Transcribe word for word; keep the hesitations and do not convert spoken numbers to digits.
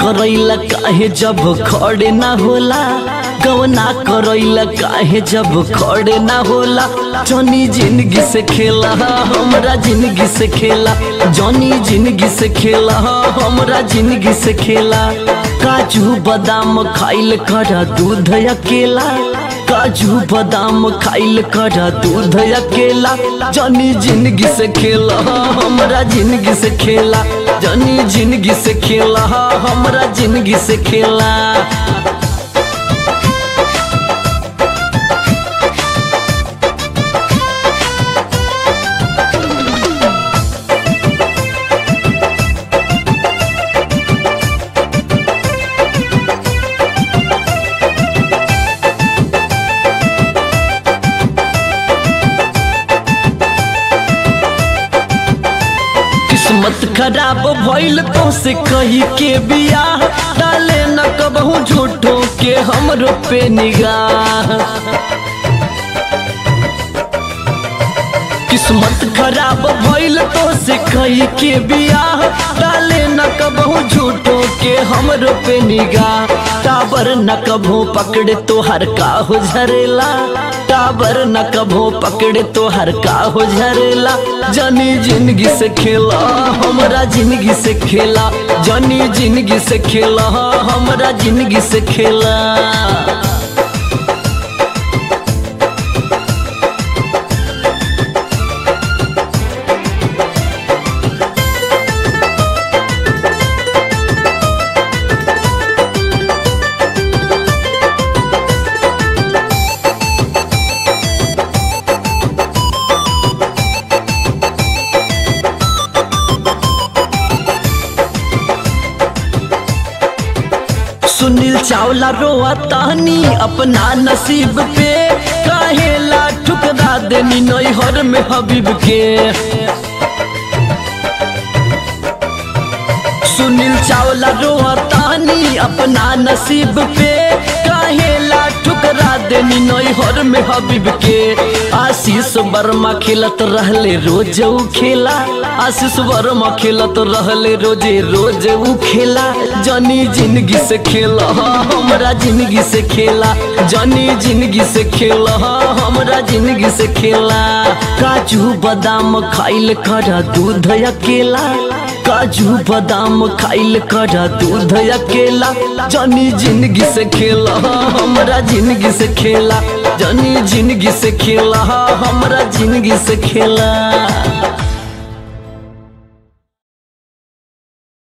करैला काहे जब खड़े ना होला, गवना करैला काहे जब खड़े ना होला। जनी जिंदगी से खेला हमरा जिंदगी से खेला, जनी जिंदगी से खेला हमरा जिंदगी से खेला। काजू बादाम खाइल करा दूध अकेला, काजू बादाम खाइल करा दूध अकेला। जनी जिंदगी से खेला हमरा जिंदगी से खेला, जनी जिंदगी से खेला हमरा जिंदगी से खेला। किस्मत खराब भइल तो से कही के बियाह, डाले न कबहू झूठो के हमरो पे निगाह। किस्मत खराब भइल तो से कही के बियाह, डाले न कबहू झूठो के हमरो पे निगाह। टाबर न कबहू पकड़े तो हर का हो झरेला, टाबर न कबहू पकड़े तो हर का हो झरेला। जनी जिंदगी से खेला हमरा जिंदगी से खेला, जनी जिंदगी से खेला हमरा जिंदगी से खेला। सुनील चावला रोआ तानी अपना नसीब पे, काहेला ठुकरा देनी नैहर में हबीब के। सुनील चावला रोआ तानी अपना नसीब पे, काहेला ठुकरा देनी नैहर में हबीब के। आशीष वर्मा खेलत रहले रोज उ खेला, आशीष वर्मा खेलत रहले रोजे रोज उ खेला। जनी जिंदगी से खेला हमरा जिंदगी से खेला, जनी जिंदगी से खेला हमरा जिंदगी से खेला। काजू बादाम खाइल करा दूध अकेला, काजू बादाम खाइल करा दूध अकेला। जनी जिंदगी से खेला हमरा जिंदगी से खेला, जनी जिंदगी से खेला हमरा जिंदगी से खेला।